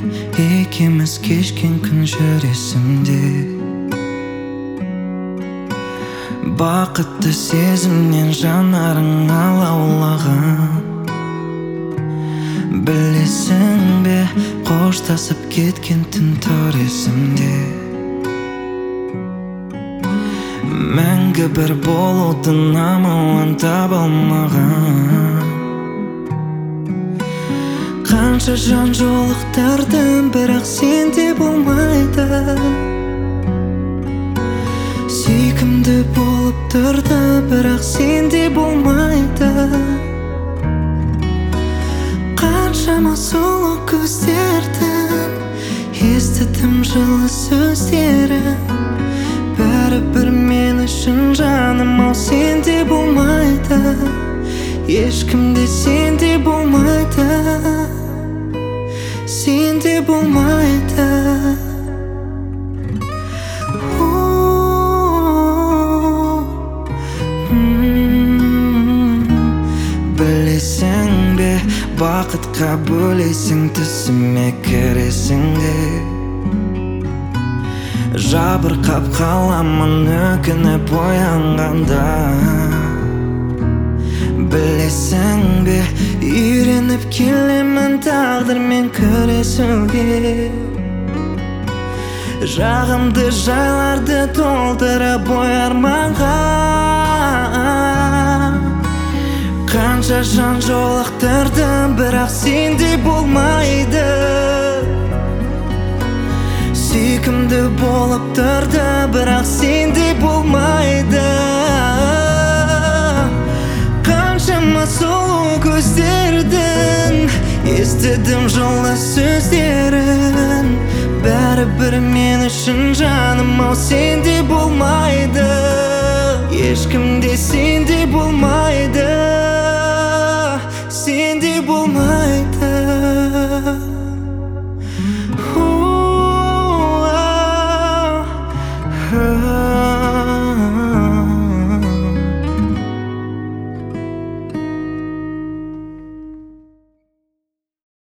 екеуміз кешкен күн жүр есімде. Бақытты сезімнен жанарың алаулаған. Білесің бе, қоштасып кеткен түн тұр есімде. Мәңгі бір болудың амалын таба алмаған. Қанша жан жолықтырдым, бірақ сенде болмайды. Сүйкімді болып тұрды, бірақ сенде болмайды. Қаншама сұлу көздердің естідім жылы сөздерін. Бәрібір мен үшін жаным, ау сенде болмайды. Ешкімде сенде болмайды. Сенде болмайды. Білесің бе, бақытқа бөлесің, түсіме кіресің де. Жабырқап қаламын өкініп оянғанда. Білесің бе, үйреніп келемін тағдырмен күресуге. Жағымды жайларды толтырып ой арманға. Қанша жан жолықтырдым, бірақ сенде болмайды. Сүйкімді болып тұрды, бірақ сенде болмайды. Қаншама сұлу көздердің естідім жылы сөздерін. Бәрібір мен үшін жаным, ау сенде болмайды. Ешкімде сенде болмайды.